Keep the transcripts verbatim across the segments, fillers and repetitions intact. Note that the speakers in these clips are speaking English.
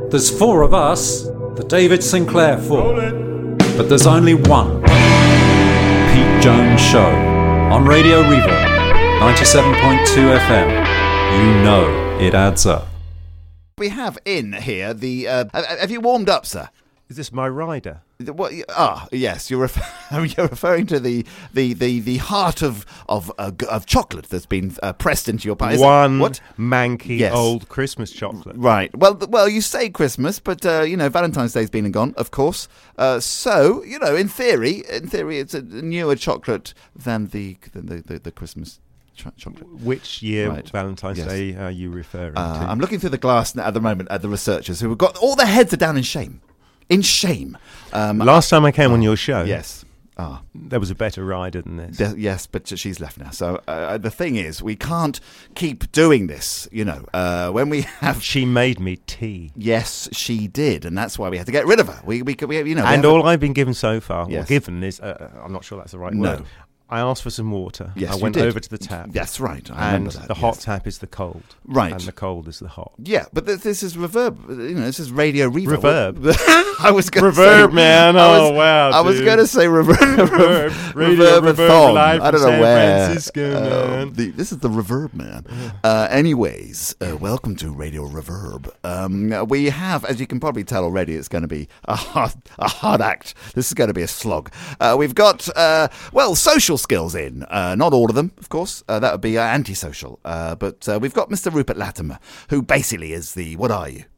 There's four of us, the David Sinclair Four, but there's only one Pete Jones Show on Radio Reverb, ninety-seven point two F M. You know it adds up. We have in here the. Uh, have you warmed up, sir? Is this my rider? What? Ah, yes. You're, refer- you're referring to the the, the, the heart of of uh, of chocolate that's been uh, pressed into your pie. Is One it, what? manky Yes. old Christmas chocolate. Right. Well, th- well, you say Christmas, but uh, you know Valentine's Day's been and gone, of course. Uh, so you know, in theory, in theory, it's a newer chocolate than the than the, the, the Christmas ch- chocolate. Which year Right. Valentine's Yes. Day are you referring Uh, to? I'm looking through the glass at the moment at the researchers who have got all their heads are down in shame. In shame. Um, Last time I came on your show, yes. Ah. there was a better rider than this. De- yes, but she's left now. So uh, the thing is, we can't keep doing this. You know, uh, when we have. She made me tea. Yes, she did, and that's why we had to get rid of her. We, we, we you know. we And have all I've been given so far, Yes. well, given is, uh, I'm not sure that's the right No. word. I asked for some water. Yes, I you went did. over to the tap. That's right. I and remember that. the hot yes. tap is the cold. Right. And the cold is the hot. Yeah, but th- this is reverb. You know, this is radio reverb. Reverb? I was going to Reverb, say, man. I was, Oh, wow, I was dude. going to say reverb. Reverb. Radio Reverb-a-thon. Reverb live I don't from know San where. Francisco, Uh, man. the, this is the Reverb Man. Uh, anyways, uh, welcome to Radio Reverb. Um, we have, as you can probably tell already, it's going to be a hard, a hard act. This is going to be a slog. Uh, we've got, uh, well, social skills in. Uh, not all of them, of course. Uh, that would be uh, antisocial. Uh, but uh, we've got Mister Rupert Latimer, who basically is the, what are you?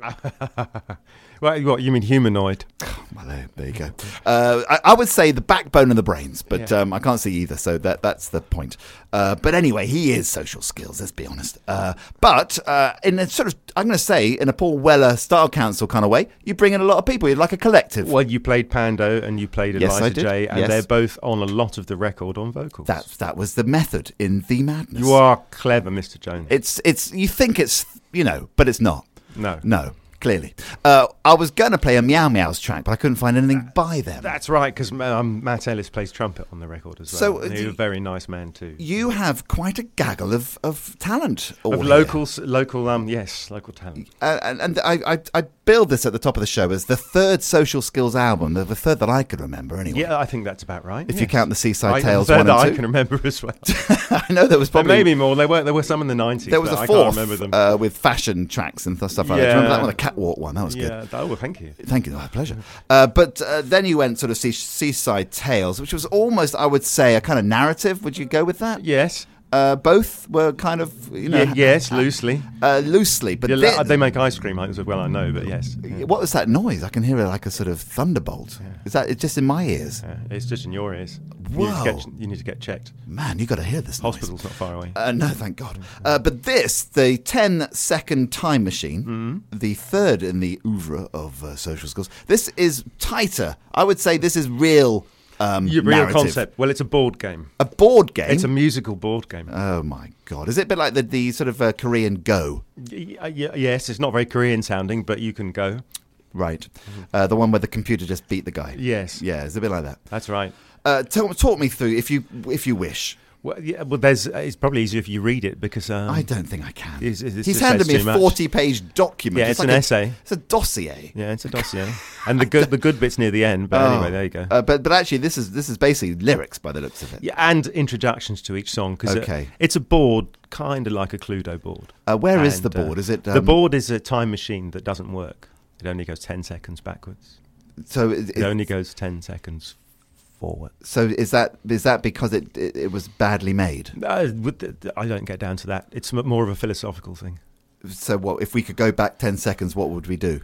Well, what, you mean humanoid? Well, there, there you go. Uh, I, I would say the backbone and the brains, but Yeah. um, I can't see either, so that that's the point. Uh, but anyway, he is social skills, let's be honest. Uh, but uh, in a sort of, I'm going to say, in a Paul Weller Style Council kind of way, you bring in a lot of people. You're like a collective. Well, you played Pando and you played Yes, I Eliza did. J, and Yes. they're both on a lot of the record on vocals. That that was the method in The Madness. You are clever, Mister Jones. It's it's you think it's you know, but it's not. No. No, clearly. Uh, I was going to play a Meow Meows track, but I couldn't find anything by them. That's right, because um, Matt Ellis plays trumpet on the record as well. So, uh, And he's do- a very nice man too. You have quite a gaggle of, of talent. all Of here. local, local, um, yes, local talent. Uh, and and I, I, I billed this at the top of the show as the third Social Skills album, the, the third that I could remember anyway. Yeah, I think that's about right. If yes. you count the Seaside I, Tales the third one that and I two. can remember as well. I know there was There probably may be more. There were there were some in the nineties. there was but a I fourth can't remember them. uh, with fashion tracks and th- stuff like that. Do you remember Yeah. that one, the catwalk one? That was good. yeah. Oh, well, thank you. Thank you, my pleasure. Uh, but uh, then you went sort of sea- Seaside Tales, which was almost, I would say, a kind of narrative. Would you go with that? Yes. Uh, both were kind of, you know, Ye- yes, loosely. uh, loosely. But Yeah, thi- they make ice cream as well. I know, but yes. Yeah. what was that noise? I can hear it like a sort of thunderbolt. Is that it's just in my ears? Yeah, it's just in your ears. You need, to Whoa. get, you need to get checked. Man, you got to hear this noise. Hospital's not far away. Uh, no, thank God. Uh, but this, the ten-second time machine, Mm-hmm. the third in the oeuvre of uh, social skills. This is tighter. I would say this is real. Um, Your real narrative. concept. Well, it's a board game. A board game. It's a musical board game. Oh my God! Is it a bit like the, the sort of uh, Korean Go? Y- y- yes, it's not very Korean sounding, but you can go. Right. Uh, the one where the computer just beat the guy. Yes, Yeah, it's a bit like that. that's right. Uh, talk, talk me through, if you if you wish. Well, yeah, well, there's. It's probably easier if you read it because um, I don't think I can. it's- it's- He's it handed says me too a much. forty-page document. Yeah, it's like an a- essay. It's a dossier. Yeah, it's a dossier, and the good the good bits near the end. But Oh. anyway, there you go. Uh, but but actually, this is this is basically lyrics by the looks of it. Yeah, and introductions to each song because Okay. it's a board, kind of like a Cluedo board. Uh, where is And, the board? uh, Is it the um, board is a time machine that doesn't work. It only goes ten seconds backwards. So it, It only goes ten seconds forward. so is that is that because it it, it was badly made? Uh, with the- I don't get down to that. It's m- more of a philosophical thing. So what if we could go back ten seconds? What would we do?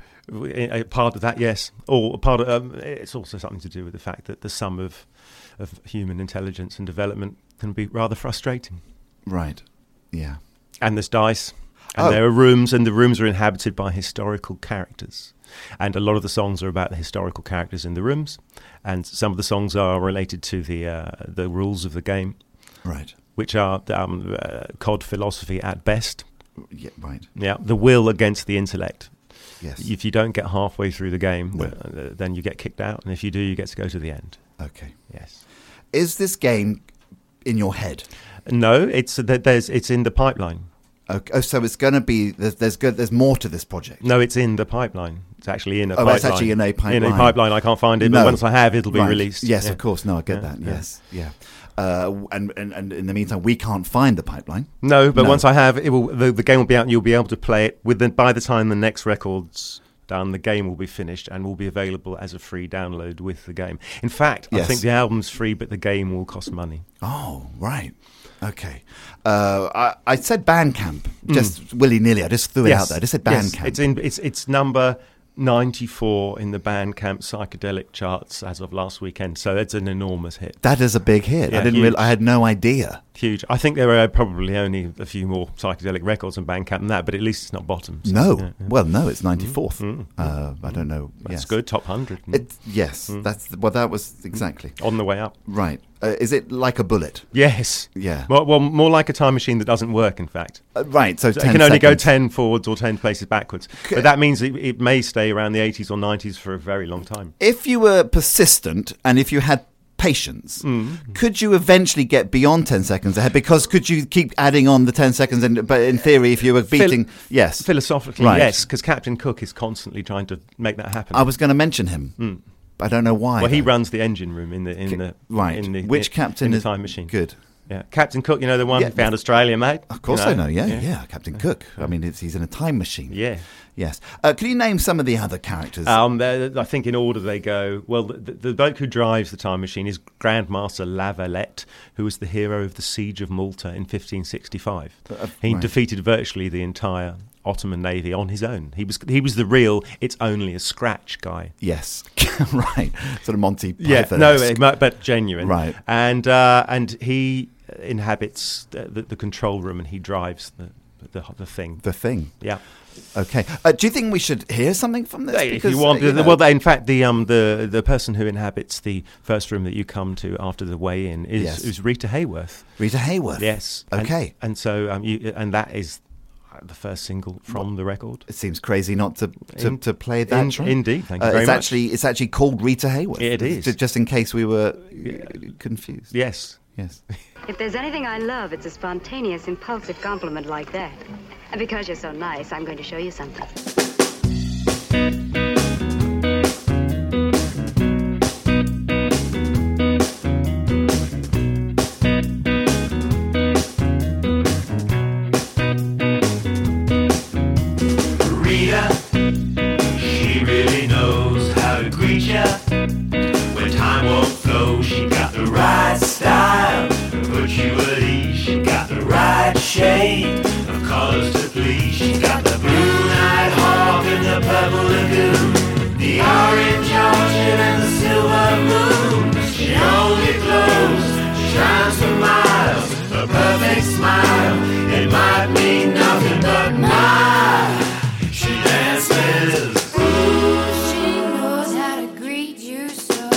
A part of that, yes, or part of um, it's also something to do with the fact that the sum of of human intelligence and development can be rather frustrating. Right. Yeah. And there's dice, and Oh. there are rooms, and the rooms are inhabited by historical characters. And a lot of the songs are about the historical characters in the rooms, and some of the songs are related to the uh, the rules of the game, Right. which are um, uh, C O D philosophy at best. Yeah. Right. Yeah, the will against the intellect. Yes. If you don't get halfway through the game, No. uh, then you get kicked out, and if you do, you get to go to the end. Okay. Yes. Is this game in your head? No, it's that there's it's in the pipeline. Okay. Oh, so it's going to be there's there's good there's more to this project. No, it's in the pipeline. It's actually in a oh, pipeline. it's actually in a pipeline. In a pipeline. I can't find it, no. but once I have, it'll be right. released. Yes, yeah. of course. No, I get yeah. that. Yes, yeah. Uh, and, and and in the meantime, we can't find the pipeline. No, but no. once I have, it will. The, the game will be out, and you'll be able to play it. With the, by the time the next record's done, the game will be finished and will be available as a free download with the game. In fact, yes. I think the album's free, but the game will cost money. Oh, right. Okay. Uh, I, I said Bandcamp just mm. willy nilly. I just threw it yes. out there. I just said yes. Bandcamp. It's in. It's it's number ninety-four in the Bandcamp psychedelic charts as of last weekend. So it's an enormous hit. That is a big hit. Yeah, I didn't. Real, I had no idea. Huge. I think there are probably only a few more psychedelic records on Bandcamp than that, but at least it's not bottom. So, no. Yeah, yeah. Well, no, it's ninety-fourth. Mm, mm, uh, I don't know. That's yes. good. Top one hundred. It, yes. Mm. That's well. That was exactly on the way up. Right. Uh, is it like a bullet? Yes. Yeah. Well, well, more like a time machine that doesn't work, in fact. Uh, right. So, so ten it can only seconds. go ten forwards or ten places backwards. C- but that means it, it may stay around the eighties or nineties for a very long time. If you were persistent and if you had patience, mm. could you eventually get beyond ten seconds ahead? Because could you keep adding on the ten seconds? And but in theory, if you were beating, Phil- yes, philosophically, right. yes, because Captain Cook is constantly trying to make that happen. I was going to mention him. Mm. I don't know why. Well, he though. runs the engine room in the in the right. In the, Which in, captain in the is time machine? Good. Yeah, Captain Cook. You know the one yeah. who found Australia, mate. Of course you know? I know. Yeah, yeah, yeah. Captain yeah. Cook. I mean, it's, he's in a time machine. Yeah. Yes. Uh, can you name some of the other characters? Um, I think in order they go. Well, the, the bloke who drives the time machine is Grandmaster Lavalette, who was the hero of the Siege of Malta in fifteen sixty-five. Uh, he right. defeated virtually the entire Ottoman navy on his own. He was he was the real "it's only a scratch" guy. Yes, right. Sort of Monty Yeah, Python. no, but genuine. Right. And uh, and he inhabits the, the, the control room and he drives the the, the thing. The thing. Yeah. Okay. Uh, do you think we should hear something from this? If because, you want, uh, you know, well, in fact, the um the the person who inhabits the first room that you come to after the weigh-in is, yes. is Rita Hayworth. Rita Hayworth. Yes. Okay. And, and so um you and that is the first single from well, the record. It seems crazy not to to, in, to play that. In, track. Indeed, thank you uh, very it's much. Actually, it's actually called Rita Hayworth. It is. Just, just in case we were confused. Yes. Yes. If there's anything I love, it's a spontaneous, impulsive compliment like that. And because you're so nice, I'm going to show you something. Rita, she really knows how to greet ya. When time won't flow, she got the right style to put you at ease. She got the right shade of colors to please. She got the blue night hawk and the purple lagoon, the orange orchid and the silver moon. She only glows, she shines for miles, a perfect smile. It might mean nothing but mine. She dances. Ooh, she knows how to greet you so.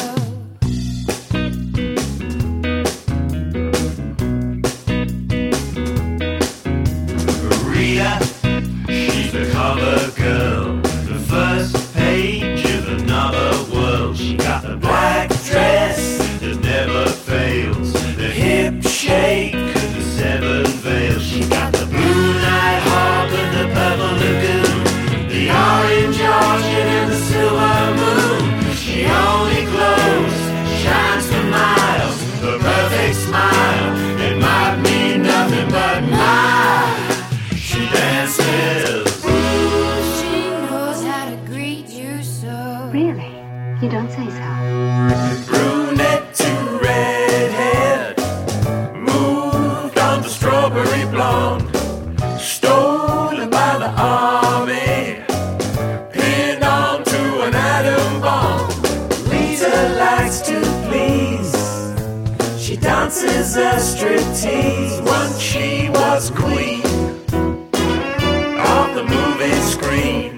Rita, she's the cover girl, the first page of another world. She got the black dress that never fails, the hip shake and the seven veils. She got the blue night hawk and the purple lagoon, the orange orchid and the silver moon. She only glows, shines for miles, the perfect smile. It might mean nothing but mine. She dances. Ooh, she knows how to greet you so. Really? You don't say so. Brunette to redhead, moved on to strawberry blonde, stolen by the army, pinned on to an atom bomb. Lisa likes to please, she dances a striptease. Once she was queen of the movie screen.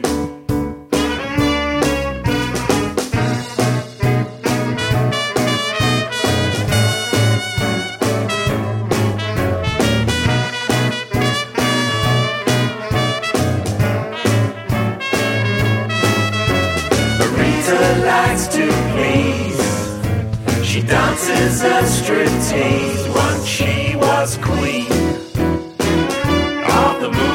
Rita likes to please, she dances a striptease. Once she was queen of the movie.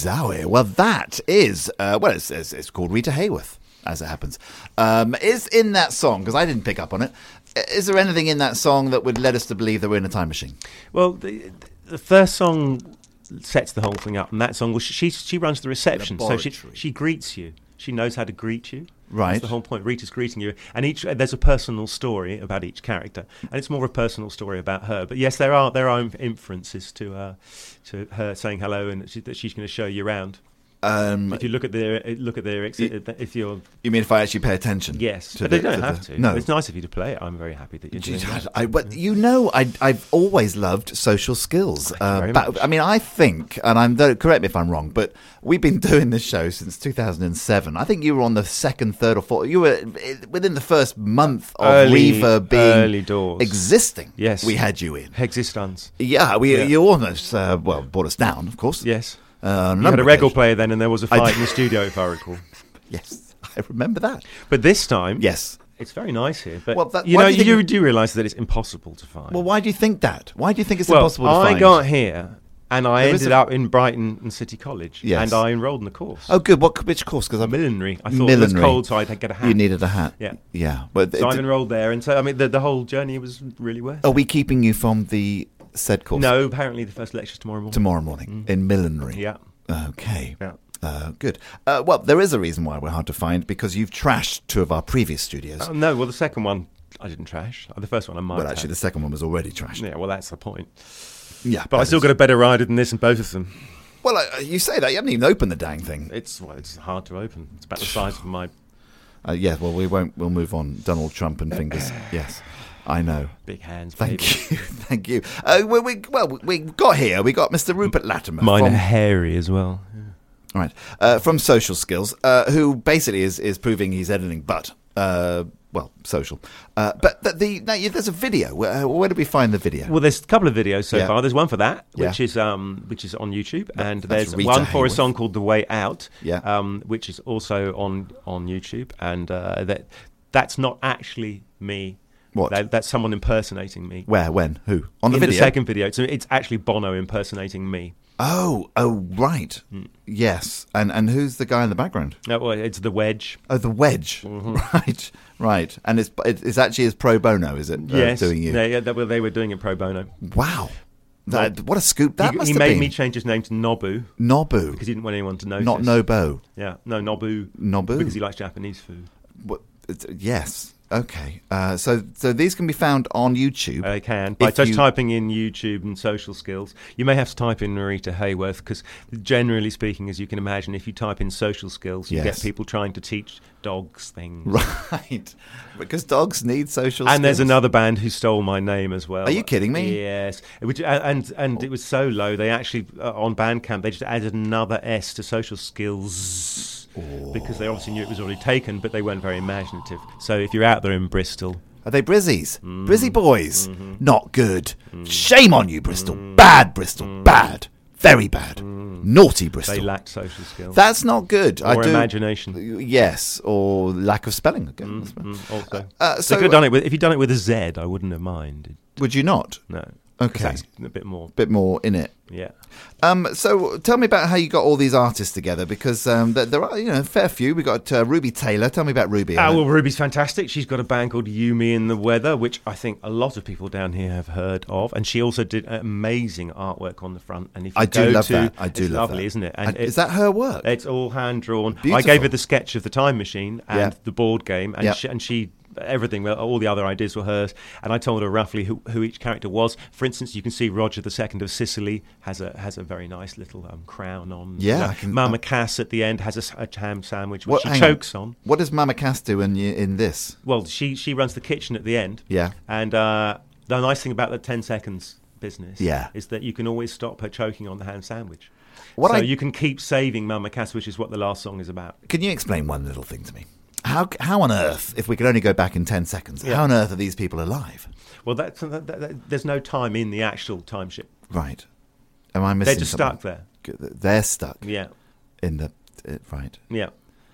Zowie. Well, that is, uh, well, it's, it's, it's called Rita Hayworth, as it happens. Um, is in that song, because I didn't pick up on it, is there anything in that song that would let us to believe that we're in a time machine? Well, the, the first song sets the whole thing up, and that song, well, she she runs the reception, so she, she greets you. She knows how to greet you. Right. That's the whole point. Rita's greeting you, and each there's a personal story about each character, and it's more of a personal story about her. But yes, there are there are inferences to uh, to her saying hello and she, that she's going to show you around. Um, if you look at their look at their ex- if you're you mean if I actually pay attention? Yes, to but the, they don't to have the, to. No, it's nice of you to play it. I'm very happy that you're doing that. I, but you know, I, I've always loved social skills. Thank you Uh, very but, much. I mean, I think, and I'm don't- correct me if I'm wrong, but we've been doing this show since two thousand seven. I think you were on the second, third, or fourth. You were within the first month of Early- Reverb being early doors. existing. Yes. we had you in. Existence. Yeah, we Yeah. you almost uh, well brought us down, of course. Yes. Uh, on a You had number a of record occasions. player then, and there was a I fight d- in the studio, if I recall. Yes, I remember that. But this time, Yes. it's very nice here. But Well, that- you why know, do you you, think- do realise that it's impossible to find. Well, why do you think that? Why do you think it's well, impossible to I find? got here, and I There is ended a- up in Brighton and City College, Yes. and I enrolled in the course. Oh, good. What which course? Because I'm Millinery. I thought it was Millinery. cold, so I'd get a hat. You needed a hat. Yeah. Yeah. But So it- I've enrolled there, and so I mean, the, the whole journey was really worth. are we keeping you from the said course? No, apparently the first lecture's tomorrow morning. Tomorrow morning in millinery. Yeah. Okay. Yeah. Uh, good. Uh, well, there is a reason why we're hard to find because you've trashed two of our previous studios. Oh, no, well, the second one I didn't trash. The first one I might. well, actually, the have. second one was already trashed. Yeah, well, that's the point. Yeah, But I that still is- got a better rider than this in both of them. Well, uh, you say that you haven't even opened the dang thing. It's well, it's hard to open. It's about the size of my Uh, yeah. Well, we won't. We'll move on. Donald Trump and fingers. Yes, I know. big hands. Thank baby. you. Thank you. Uh, we, we, well, we got here. We got Mister Rupert Latimer. Mine from, are hairy as well. Right. Uh, from Social Skills, uh, who basically is, is proving he's editing, but, uh, well, social. Uh, but the, the now, yeah, there's a video. Where, where did we find the video? Well, there's a couple of videos so Yeah. far. There's one for that, which Yeah. is um, which is on YouTube, and that's there's Rita one for a Hayworth. song called "The Way Out," Yeah. um, which is also on on YouTube, and uh, that that's not actually me. What? That, that's someone impersonating me. Where? When? Who? On the in video? the second video, so it's actually Bono impersonating me. Oh, oh, right. Hmm. Yes. And and who's the guy in the background? No, well, it's the Wedge. Oh, the Wedge. Mm-hmm. Right, right. And it's it's actually his pro bono, is it? uh, yes, doing you. Yeah, yeah, they, well, they were doing it pro bono. Wow. That, what a scoop that he must he have made been. me change his name to Nobu Nobu. because he didn't want anyone to notice. Not Nobo. Yeah, no Nobu. Nobu. Because he likes Japanese food. What, it's- yes. Okay. Uh, so so these can be found on YouTube. They can by If just you- typing in YouTube and social skills. You may have to type in Rita Hayworth because, generally speaking, as you can imagine, if you type in social skills, you Yes. get people trying to teach dogs things. Right. Because dogs need social And there's skills. another band who stole my name as well. Are you kidding me? Yes, which and and it was so low. They actually uh, on Bandcamp they just added another S to social skills because they obviously knew it was already taken, but they weren't very imaginative. So if you're out there in Bristol, Are they Brizzies? Mm. Brizzy boys? Mm-hmm. Not good. Shame on you, Bristol. Bad, Bristol. Bad. Very bad. Naughty, Bristol. Mm. they lacked social skills That's not good. I or do, imagination. Yes, or lack of spelling. Again. Mm, also, Uh, they so- could have done it with, if you'd done it with a Z, I wouldn't have minded. Would you not? No, 'cause Okay. that's a bit more. Bit more in it. Yeah. Um, so tell me about how you got all these artists together, because um, there, there are you know a fair few. We got uh, Ruby Taylor. Tell me about Ruby. Ah, well, Ruby's fantastic. She's got a band called You, Me and the Weather, which I think a lot of people down here have heard of. And she also did amazing artwork on the front. And if you I do go love to, that. I do it's love lovely, that. isn't it? And it- is that her work? It's all hand drawn. I Beautiful. gave her the sketch of the Time Machine and Yeah. the board game, and Yeah. she, and she everything. Well, all the other ideas were hers, and I told her roughly who, who each character was. For instance, you can see Roger the Second of Sicily has a has a very nice little um, crown on. Yeah, You know, I can- Mama I- Cass at the end has a, s- a ham sandwich which What- she hang chokes on. What does Mama Cass do in you, in this? Well, she she runs the kitchen at the end. Yeah. And uh, the nice thing about the ten seconds business Yeah. is that you can always stop her choking on the ham sandwich. What so I- you can keep saving Mama Cass, which is what the last song is about. Can you explain one little thing to me? How how on earth, if we could only go back in ten seconds, Yeah. how on earth are these people alive? Well, that's, that, that, that, there's no time in the actual time ship. Right. Am I missing They're just something? stuck there. Good. They're stuck Yeah, in the... Uh, right. yeah.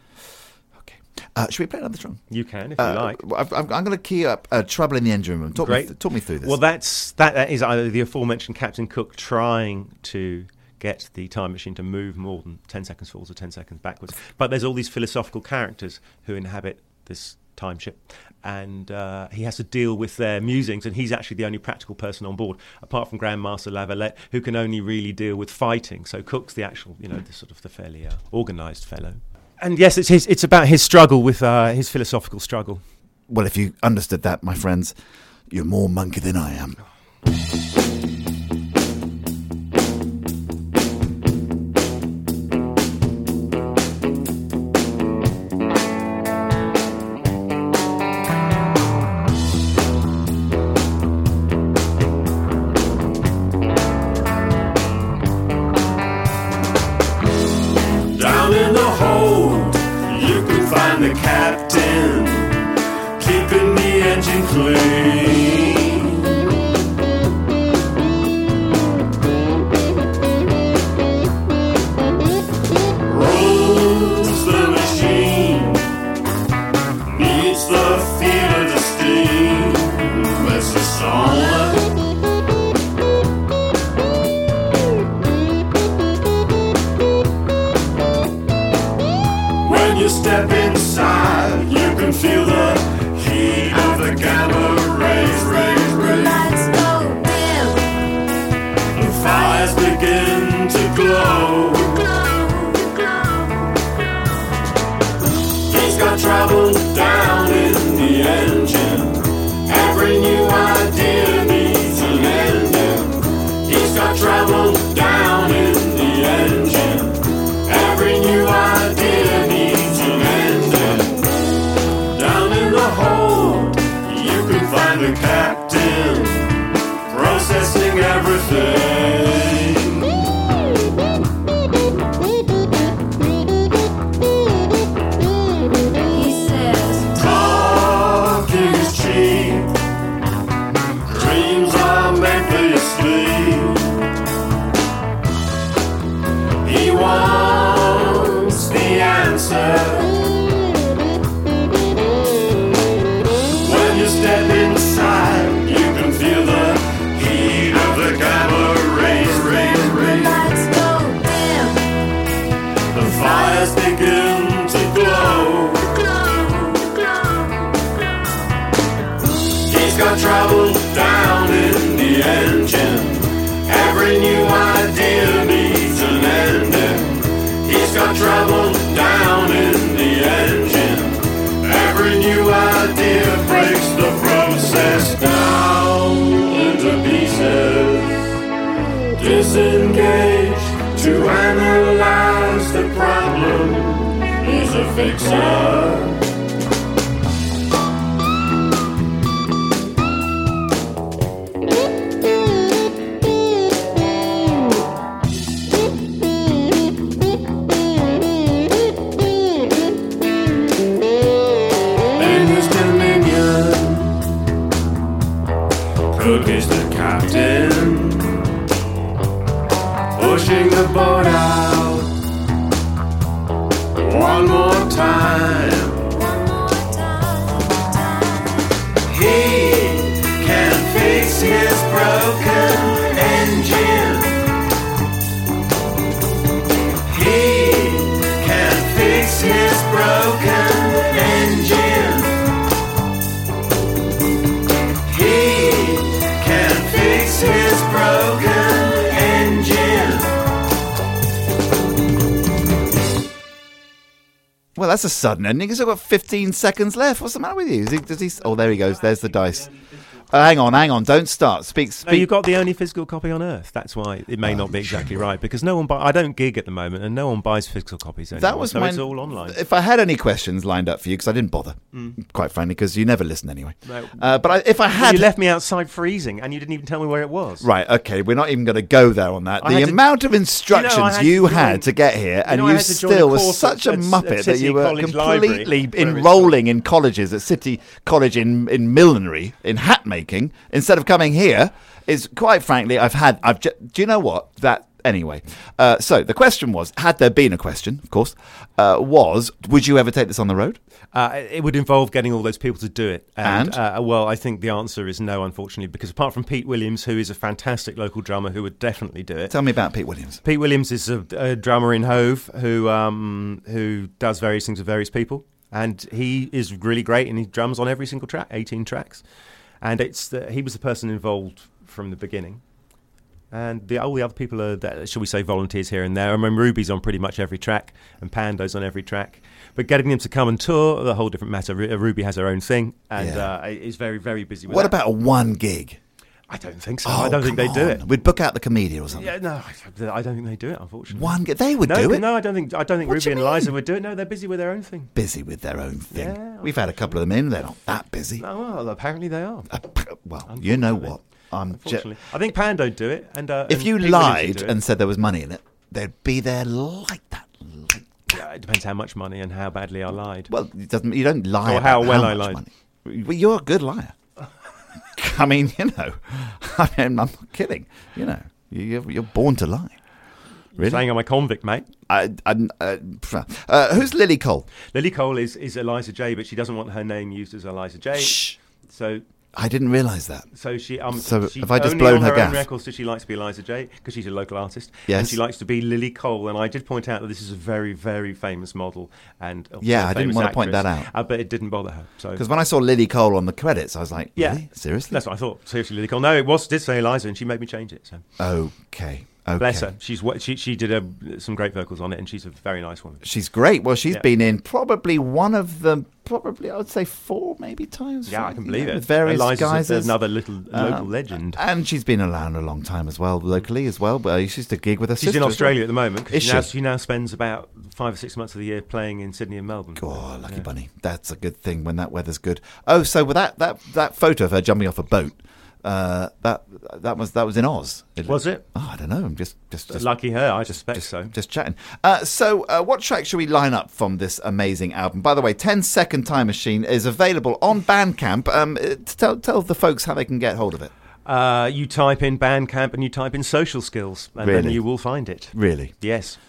Okay. Uh, should we play another song? You can if you Uh, like. I've- I'm, I'm going to key up uh, Trouble in the Engine Room. Talk me, Great. th- talk me through this. Well, that's that, that is either the aforementioned Captain Cook trying to get the time machine to move more than ten seconds forwards or ten seconds backwards. But there's all these philosophical characters who inhabit this time ship, and uh, he has to deal with their musings, and he's actually the only practical person on board, apart from Grandmaster Lavalette, who can only really deal with fighting. So Cook's the actual, you know, the sort of the fairly uh, organised fellow. And yes, it's his, it's about his struggle with uh, his philosophical struggle. Well, if you understood that, my friends, you're more monkey than I am. The captain keeping the engine clean. Rolls the machine, needs the feel of the steam. That's the song. When you step inside, you can feel the heat of the gamma rays, rays, rays. Lights go dim. The fires begin to glow. He's got trouble down in the engine. Every new idea needs an ending. He's got trouble down in the engine. Every new idea needs an ending. Down in the hold, you can find the captain processing everything. He says, Talking is cheap. Dreams are meant for your sleep. He wants the answer. When you step inside, you can feel the heat of the gamma rays, rays, rays. lights go dim. The fires begin to glow. He's got trouble down in the engine. Every new idea needs an ending. He's got trouble down in the engine. Every new idea breaks the process down into pieces. Disengage to analyze the problem. He's a fixer. Cook is the captain, pushing the boat out. One more time. He can fix his broken engine. He can fix his broken engine. He can fix his broken engine. Well, that's a sudden ending. He's got fifteen seconds left. What's the matter with you? Is he, does he? Oh, there he goes. There's the dice. Uh, hang on, hang on. Don't start. Speak. speak. No, you've got the only physical copy on Earth. That's why it may not be exactly right, because no one buy, I don't gig at the moment, and no one buys physical copies anymore. That was so my, it's all online. If I had any questions lined up for you, because I didn't bother, Mm. quite frankly, because you never listen anyway. No. Uh, but I, if I had, You left me outside freezing, and you didn't even tell me where it was. right, okay, we're not even going to go there on that. I The had to- amount of instructions You know, I had you to had join- to get here, and know, I you had to join a still were course such at- a at- muppet at that City you were College Library, completely whatever it's enrolling in colleges at City College in in millinery, in hat making, instead of coming here. Is quite frankly, I've had. I've. Ju- do you know what that Anyway, uh, so the question was, had there been a question, of course, uh, was, would you ever take this on the road? Uh, it would involve getting all those people to do it. And? Uh, well, I think the answer is no, unfortunately, because apart from Pete Williams, who is a fantastic local drummer who would definitely do it. Tell me about Pete Williams. Pete Williams is a, a drummer in Hove who um, who does various things with various people. And he is really great, and he drums on every single track, eighteen tracks. And it's the, he was the person involved from the beginning. And the, all the other people are, that, shall we say, volunteers here and there. I mean, Ruby's on pretty much every track, and Pando's on every track. But getting them to come and tour, a whole different matter. Ru- Ruby has her own thing, and Yeah. uh, is very, very busy with What that. about a one gig? I don't think so. Oh, I don't think they come do on. it. We'd book out the Comedia or something. Yeah, no, I, I don't think they do it, unfortunately. One gig. They would no, do it. No, I don't think I don't think What do Ruby you and Eliza mean? would do it. No, they're busy with their own thing. Busy with their own thing. Yeah, We've had a couple of them in. They're not that busy. Oh, well, apparently they are. Uh, well, you know what? I'm ju- Unfortunately, I think Pando do it. And uh, if and you Pete Williams would lied do it. and said there was money in it, they'd be there like that. Like that. Yeah, it depends how much money and how badly I lied. Well, it doesn't. You don't lie. Or about how well I much lied. Money. Well, you're a good liar. I mean, you know, I mean, I'm not kidding. You know, you're, you're born to lie. Really? Saying I'm a convict, mate. I, I, uh, uh, who's Lily Cole? Lily Cole is, is Eliza J, but she doesn't want her name used as Eliza J. Shh. So I didn't realise that. So she, um, So she have I just only blown on her her gaff? own records does she likes to be Eliza J because she's a local artist. Yes. And she likes to be Lily Cole. And I did point out that this is a very, very famous model and also Yeah, a I didn't famous want to point actress. that out. Uh, but it didn't bother her. So Because when I saw Lily Cole on the credits, I was like, yeah, really? Seriously? that's what I thought. Seriously, Lily Cole. No, it was did say Eliza, and she made me change it. So Okay. Okay. bless her. She's what she she did a, some great vocals on it, and she's a very nice woman. She's great. Well, she's Yeah. been in probably one of the, probably I would say four maybe times. Yeah, I can believe you know, it. With various Eliza's guises. another little local Um, legend. And she's been around a long time as well, locally as well. But she used to gig with her She's sister in as well. Australia at the moment. 'Cause Is she, now, she? she now spends about five or six months of the year playing in Sydney and Melbourne. Oh, lucky Yeah. bunny. That's a good thing when that weather's good. Oh, so with that, that, that photo of her jumping off a boat, uh, that that was that was in Oz. Was it? Oh, I don't know. I'm just just, just Lucky her, I suspect just, so. just chatting. Uh, so, uh, what track should we line up from this amazing album? By the way, ten Second Time Machine is available on Bandcamp. Um, uh, tell tell the folks how they can get hold of it. Uh, you type in Bandcamp and you type in Social Skills, and then Really? you will find it. Really, Yes.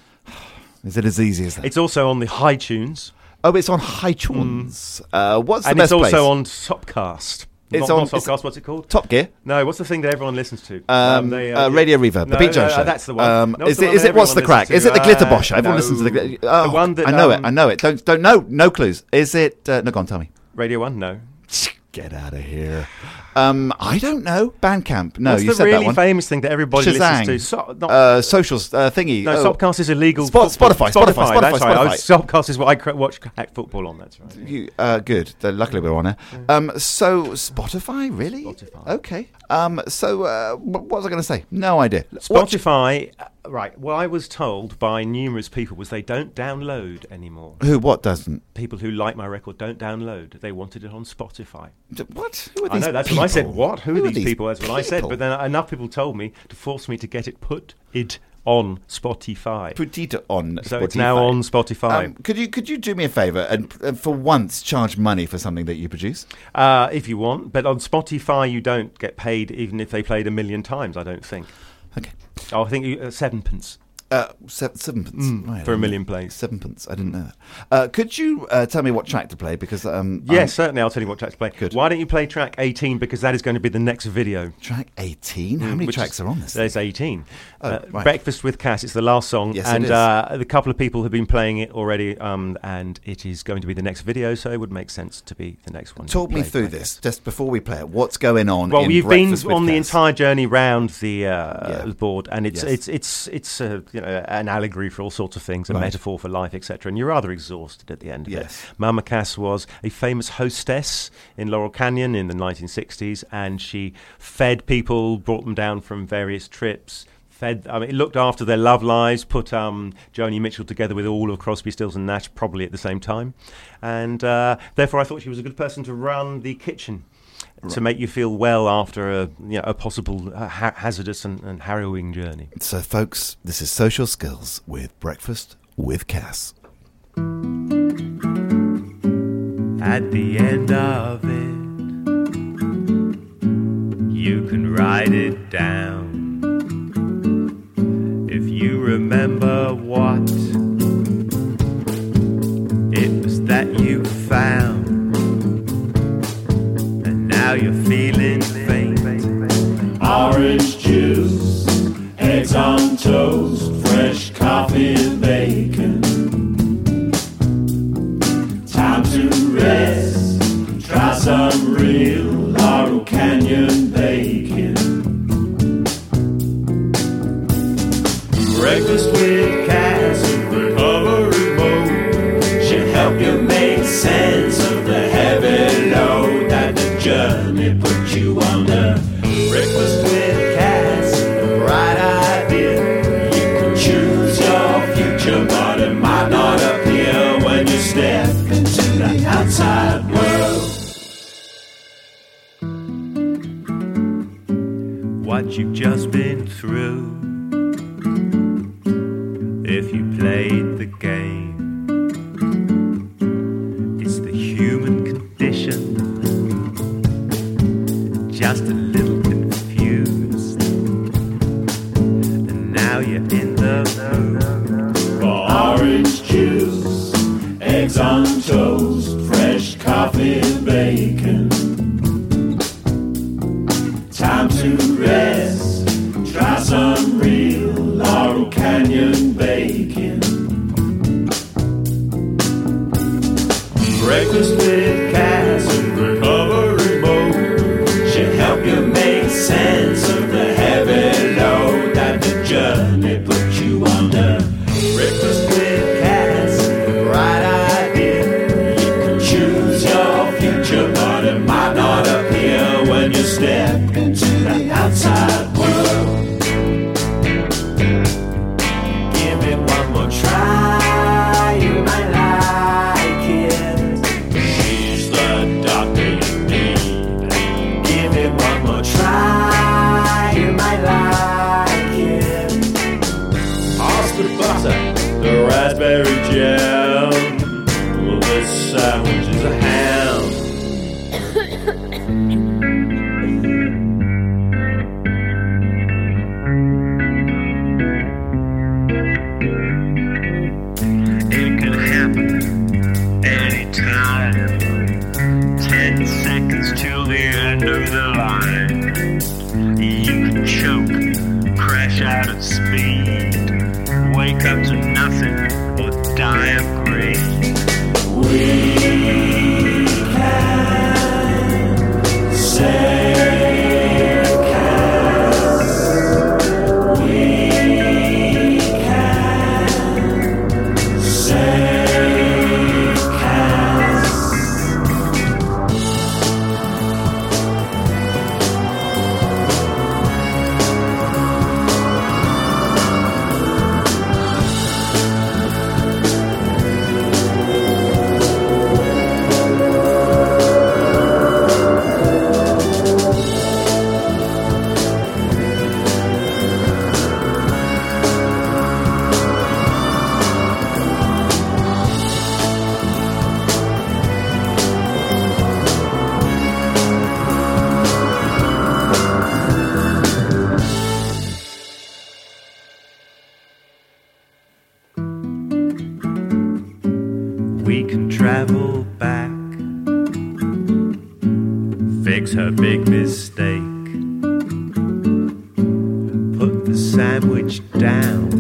is it as easy as that? It's also on the iTunes, oh, it's on iTunes. Uh, what's the and best it's also place? on Topcast. It's not, on- not it's- Topcast, what's it called? Top Gear. No, what's the thing that everyone listens to? Um, they, uh, Radio Reverb, the no, Pete Jones no, Show. That's the one. Um, No, is it's the it? one Is that it? What's the everyone crack? listens Is it the to. Glitter Uh, Bosch? Everyone no. listens to the. Gl- Oh, The one that, I know it. um, I know it. Don't don't no no clues. Is it? Uh, no, go on. Tell me. Radio One? No. Get out of here. Um, I don't know. Bandcamp. No, What's you the said really that one. famous thing that everybody Shazang. listens to? So, not, Uh, socials uh, thingy. no, oh. Stopcast is illegal. Spot- football. Spotify, Spotify, Spotify, That's right. Oh, Spotify. Stopcast is what I cr- watch hack football on. That's right. You, uh, good. Uh, luckily, we're on it. Um, so Spotify, really? Spotify. Okay. Um, so uh, wh- what was I going to say? No idea. What- Spotify, uh, right, what I was told by numerous people was they don't download anymore. Who? What doesn't? People who like my record don't download. They wanted it on Spotify. D- What? Who are I these know, that's people? what I said. What? Who, are these, people? That's what I said. people? But then enough people told me to force me to get it put it on Spotify. Put it on. So Spotify. it's now on Spotify. Um, could you could you do me a favour and, and for once charge money for something that you produce? uh, if you want. But on Spotify, you don't get paid even if they played a million times, I don't think. Okay. Oh, I think you, uh, seven pence. Uh, se- sevenpence Mm, right, for a I didn't million know. plays. Sevenpence. I didn't know that. Uh, could you uh, tell me what track to play? Because um, Yes, I'm- certainly. I'll tell you what track to play. Good. Why don't you play track eighteen? Because that is going to be the next video. track eighteen. How many which tracks is- are on this? There's eighteen. Oh, uh, right. Breakfast with Cass. It's the last song, Yes, it and is. Uh, a couple of people have been playing it already, um, and it is going to be the next video, so it would make sense to be the next one. Talk me played, through I this guess. just before we play it. What's going on? Well, in you've been Breakfast with on the Cass? entire journey round the, uh, Yeah. the board, and it's Yes. it's it's it's uh, you know an allegory for all sorts of things, a Right. metaphor for life, et cetera. And you're rather exhausted at the end of Yes. it. Mama Cass was a famous hostess in Laurel Canyon in the nineteen sixties, and she fed people, brought them down from various trips. Fed, I mean, looked after their love lives, put um, Joni Mitchell together with all of Crosby, Stills and Nash, probably at the same time, and uh, therefore I thought she was a good person to run the kitchen. To make you feel well after a you know a possible uh, ha- hazardous and, and harrowing journey. So, folks, this is Social Skills with Breakfast with Cass. At the end of it, you can write it down. If you remember what it was that you found, and now you're feeling faint. Orange juice, eggs on toast, fresh coffee and bacon. Time to rest, try some real Laurel Canyon bacon. Breakfast with Cass and recovery mode should help you make sense of the heavy load that the journey put you under. Breakfast with Cass, a bright idea. You can choose your future, but it might not appear when you step into the outside world. What you've just been through, if you played the game, it's the human condition, just a little confused, and now you're in the mood for orange juice, eggs on toast, fresh coffee and bacon. Time to rest, try some real Laurel Canyon bacon. Breakfast with Cass and recovery mode should help you make sense of the heavy load that the journey put you under. Breakfast with Cass, a bright idea. You can choose your future, but it might not appear when you step into the outside world. Give it one more try, you might like it. She's the doctor you need. Give it one more try, you might like it. Pass the butter, the raspberry jam. Well, this sandwich is a ham. It can happen anytime. Ten seconds till the end of the line. You can choke, crash out at speed, wake up to nothing or die of greed. We can save Cass. We can save Cass. We can travel back, fix her big mistake, put the sandwich down,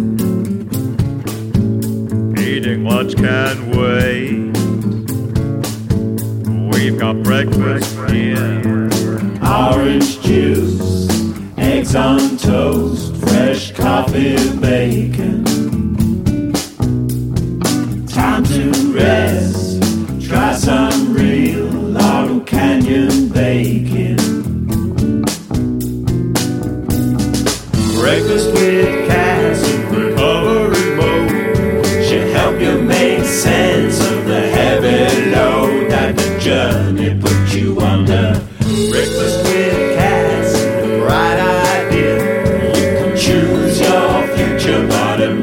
eating lunch can wait. We've got breakfast here, Orange juice, eggs on toast, fresh coffee and bacon. Time to rest, try some real Laurel Canyon bacon. Breakfast with Cass and recovery mode should help you make sense of the heavy load that the journey put you under. Breakfast with Cass, a bright idea. You can choose your future, but it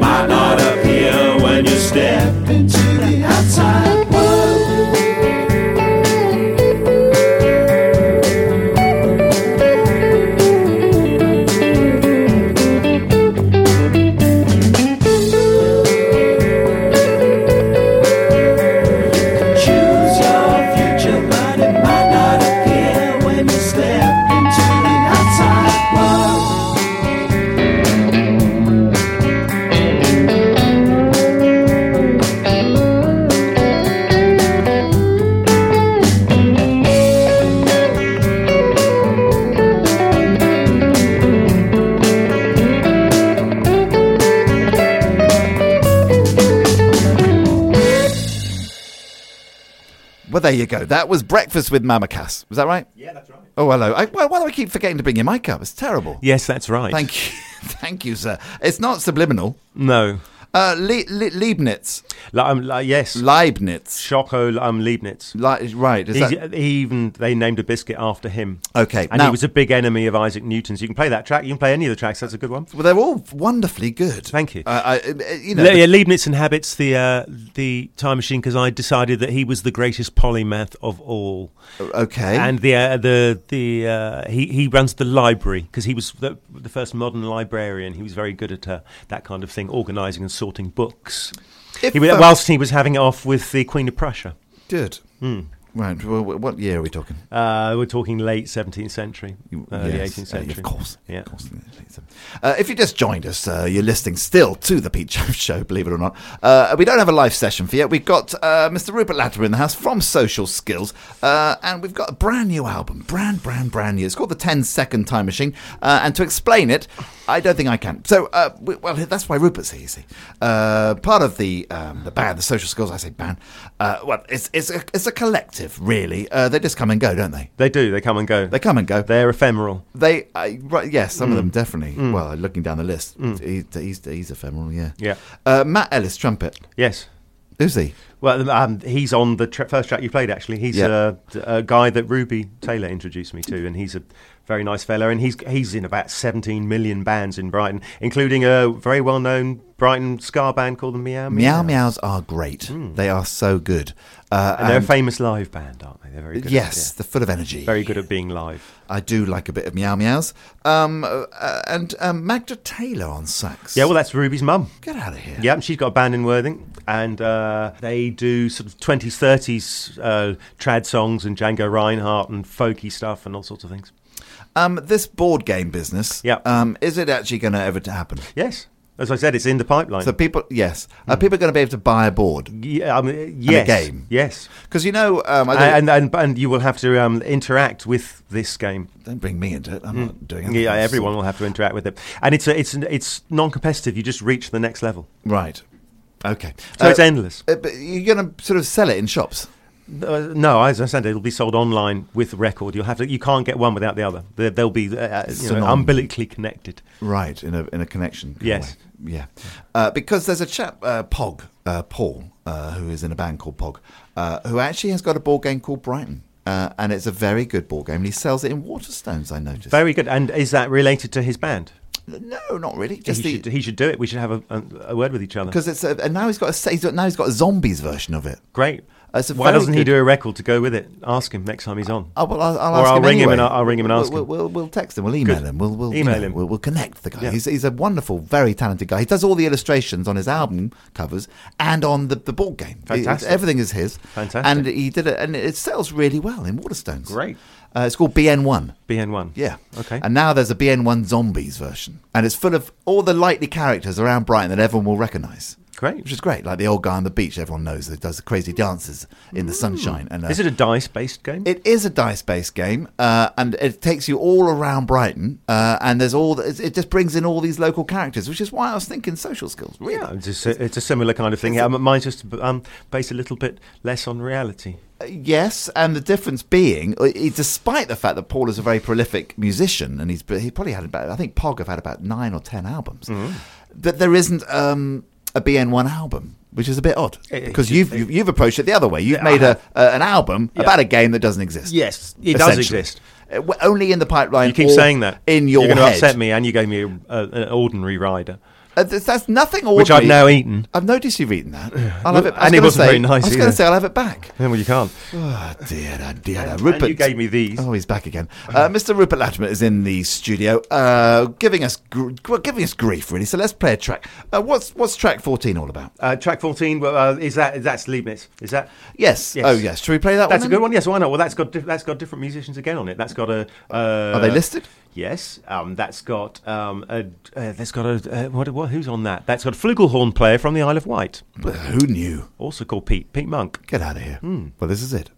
Well, there you go. That was Breakfast with Mama Cass. Was that right? Yeah, that's right. Oh, hello. I, why, why do I keep forgetting to bring your mic up? It's terrible. Yes, that's right. Thank you. Thank you, sir. It's not subliminal. No. Uh, Le- Le- Leibniz. Li- um, li- yes. Leibniz. Schocko um, Leibniz. Li- right. Is He's- that... He even they named a biscuit after him. Okay. And now, he was a big enemy of Isaac Newton's. You can play that track. You can play any of the tracks. That's a good one. well, they're all wonderfully good. Thank you. Uh, I, uh, you know, Le- the- yeah, Leibniz inhabits the uh, the time machine because I decided that he was the greatest polymath of all. okay. And the uh, the the uh, he he runs the library because he was the, the first modern librarian. He was very good at uh, that kind of thing, organising and sorting books. If, He, was- um, whilst he was having it off with the Queen of Prussia. Good. Right. Well, what year are we talking? Uh, we're talking late seventeenth century, early Yes, eighteenth uh, century. of course. Yeah. Of course. Uh, if you just joined us, uh, you're listening still to the Pete Jones Show, believe it or not. Uh, we don't have a live session for you. We've got uh, Mister Rupert Latimer in the house from Social Skills, uh, and we've got a brand new album. Brand, brand, brand new. It's called The ten second Time Machine, uh, and to explain it, I don't think I can. So, uh, we, well, that's why Rupert's here, you see. Uh, part of the um, the band, the Social Skills, I say band, uh, well, it's, it's, a, it's a collective, really. Uh, they just come and go, don't they? They do. They come and go. They come and go. They're ephemeral. They, uh, right, yes, some Mm. of them definitely. Well, looking down the list, he, he's he's ephemeral, yeah. Yeah. Uh, Matt Ellis, trumpet. Yes. Who's he? Well, um, he's on the tra- first track you played. Actually, he's Yeah. a, a guy that Ruby Taylor introduced me to, and he's a very nice fella. And he's he's in about seventeen million bands in Brighton, including a very well known Brighton ska band called the Meow Meow Meows. Meows are great. They are so good. Uh, And they're a famous live band, aren't they? They're very good. yes, at, they're full of energy. yeah. very good at being live. I do like a bit of Meow Meows. Um, uh, and um, Magda Taylor on sax. Yeah, well, that's Ruby's mum. Get out of here. Yeah, and she's got a band in Worthing, and uh, they do sort of twenties, thirties uh, trad songs and Django Reinhardt and folky stuff and all sorts of things. Um, this board game business. Yeah. Um, is it actually going to ever to happen? Yes, as I said, it's in the pipeline. So people, yes, are people going to be able to buy a board? yeah, I mean, yes, game. yes, Because you know, um, I don't, and, and and you will have to um, interact with this game. don't bring me into it. I'm not doing it. Yeah, everyone will have to interact with it, and it's a, it's it's non-competitive. You just reach the next level, Right. Okay. so Uh, it's endless. uh, but you're going to sort of sell it in shops. Uh, no, as I said, it'll be sold online with the record. You'll have to. You can't get one without the other. They're, they'll be uh, you know, Synonym. umbilically connected. Right, in a in a connection. kind of Yes. way. Yeah. Uh, because there's a chap, uh, Pog, uh, Paul, uh, who is in a band called Pog, uh, who actually has got a board game called Brighton. Uh, and it's a very good board game. And he sells it in Waterstones, I noticed. Very good. And is that related to his band? No, not really. He Just should, he should do it. We should have a, a, a word with each other. because it's a, and now he's got a he's got, now he's got a zombies version of it. Great. It's a Why very doesn't he good- do a record to go with it? Ask him next time he's on. Oh, well, I'll, I'll Or ask I'll him ring him anyway. and I'll- I'll ring him and ask we'll, him. We'll, we'll text him. We'll email Good. him. We'll, we'll you Email know, him. We'll, we'll connect the guy. Yeah. He's, he's a wonderful, very talented guy. He does all the illustrations on his album covers and on the, the board game. Fantastic. It- everything is his. Fantastic. And he did it, and it sells really well in Waterstones. Great. Uh, it's called B N one. B N one. Yeah. Okay. And now there's a B N one Zombies version, and it's full of all the likely characters around Brighton that everyone will recognise. Great. Which is great. Like the old guy on the beach, everyone knows that does the crazy dances in the sunshine. And uh, Is it a dice-based game? it is a dice-based game, uh, and it takes you all around Brighton, uh, and there's all the, it just brings in all these local characters, which is why I was thinking social skills. Really. Yeah, it's a, si- it's a similar kind of thing. Yeah, mine's just um, based a little bit less on reality. Uh, yes, and the difference being, uh, he- despite the fact that Paul is a very prolific musician, and he's he probably had about, I think Pog have had about nine or ten albums, Mm-hmm. that there isn't um, a B N one album. Which is a bit odd It- because it- you've, it- you've you've approached it the other way. You've Yeah, made I a, have. uh, an album Yeah. about a game that doesn't exist. Yes, it does essentially. exist. Uh, w- only in the pipeline. You keep or saying that. in your You're going to head. upset me, and you gave me a, a, an ordinary rider, Uh, th- that's nothing ordinary. which I've now eaten. I've noticed you've eaten that. I'll have it. I was And it gonna wasn't say, very nice I was going either. to say I'll have it back. Yeah, well, you can't. Oh dear, oh dear. And- Rupert. and you gave me these. Oh, he's back again. Uh, Mister Rupert Latimer is in the studio, uh, giving us gr- well, giving us grief, really. So let's play a track. Uh, what's what's track fourteen all about? Uh, track fourteen. Well, uh, is that that's Leibniz? Is that? Yes. Yes. Oh, yes. Should we play that That's a one? good one. Yes, why not? Well, that's got diff- that's got different musicians again on it. That's got a. Uh, Are they listed? Yes. Um, that's got um, a. Uh, that's got a. Uh, what, what? Who's on that? That's got a flugelhorn player from the Isle of Wight, Well, who knew? also called Pete Pete Monk. Get out of here. Hmm. Well, this is it.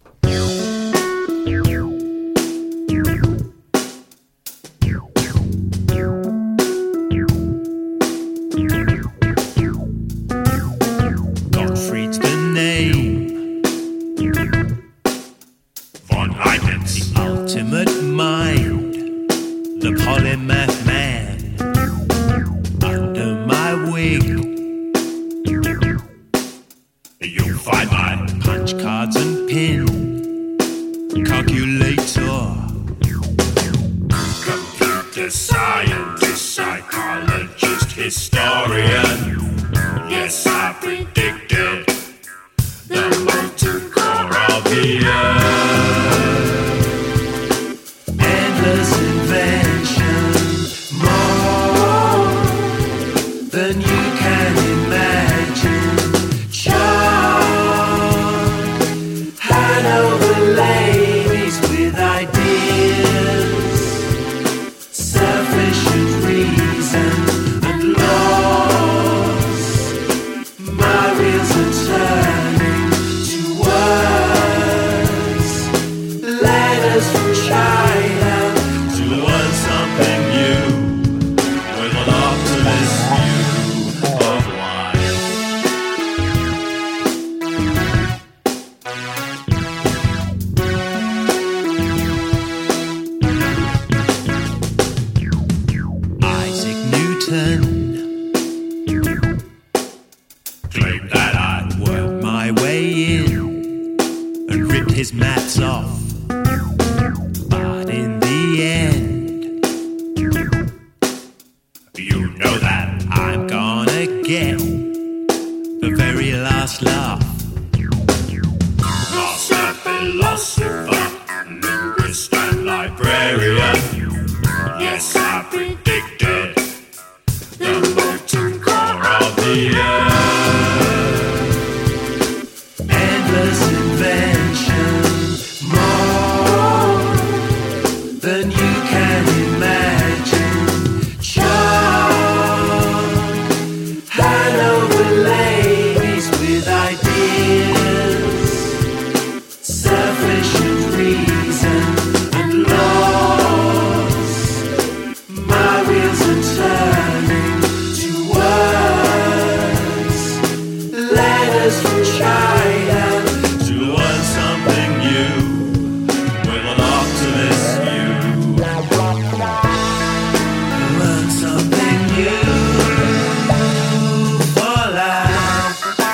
Gottfried's the name. can imagine. John, Hanover ladies with ideas, sufficient reason and laws. My wheels are turning to words, letters from China to learn something new with an optimist view of life. Isaac Newton claimed that I'd worked my way in and ripped his maps off. But in the end, you know that I'm gonna get the very last laugh. Master philosopher, linguist and librarian. Yes, I predicted the molten core of the earth. Endless inventions, more than you can imagine. John, Hanover ladies with ideas, sufficient reason and laws. My wheels are turning to words, letters from China to learn something new with an optimist view. Learn something new for life.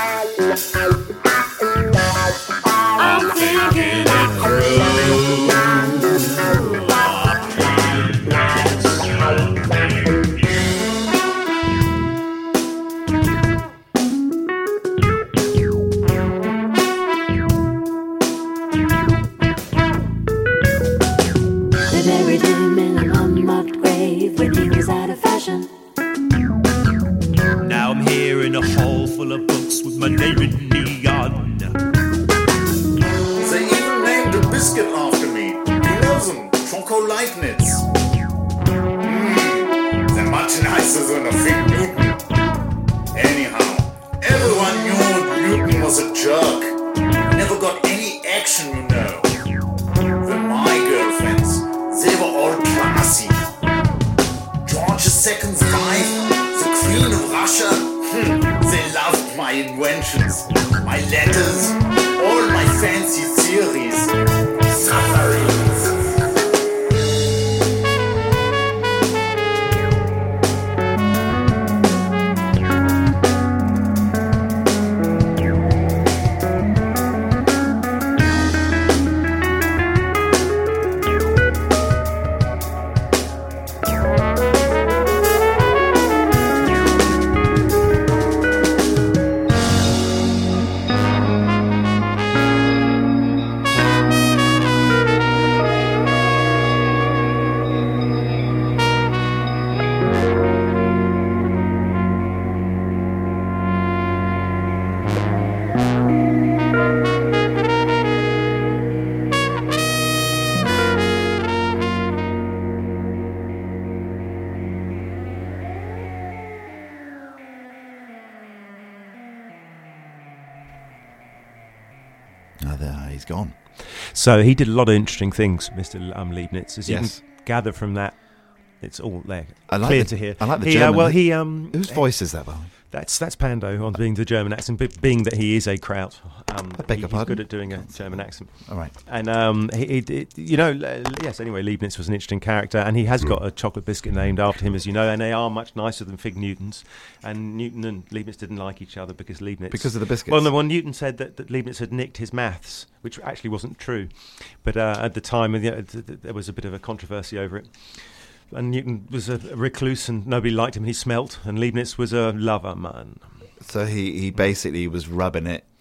I'm thinking it through. They buried him in an unmarked grave when he was out of fashion. Now I'm here in a hall full of books with my name in neon. They even named a biscuit after me. You know them, Choco Leibniz. Mmm, they're much nicer than a fake Newton. Anyhow, everyone knew Newton was a jerk. He never got any action, you know. The my girlfriends, they were all classy. George the Second's wife, the Queen of Russia, hmm, they loved my inventions, my letters, all my fancy theories. Sufferings. Oh, there, he's gone. So he did a lot of interesting things, Mister Um, Leibniz. As Yes. you can gather from that, it's all there, I like clear the- to hear. I like the he, uh, German. well, he um, Whose voice is that, by the way? That's that's Pando on being the German accent, but being that he is a Kraut. Um, I beg he- your he's pardon? good at doing a German accent. All right. And um, he, he, he- you know, l- yes. Anyway, Leibniz was an interesting character, and he has got a chocolate biscuit named after him, as you know. And they are much nicer than Fig Newtons. And Newton and Leibniz didn't like each other because Leibniz Because of the biscuits? Well, no, well, Newton said that, that Leibniz had nicked his maths, which actually wasn't true. But uh, at the time, you know, th- th- there was a bit of a controversy over it. And Newton was a recluse, and nobody liked him. He smelt, and Leibniz was a lover man. So he, he basically was rubbing it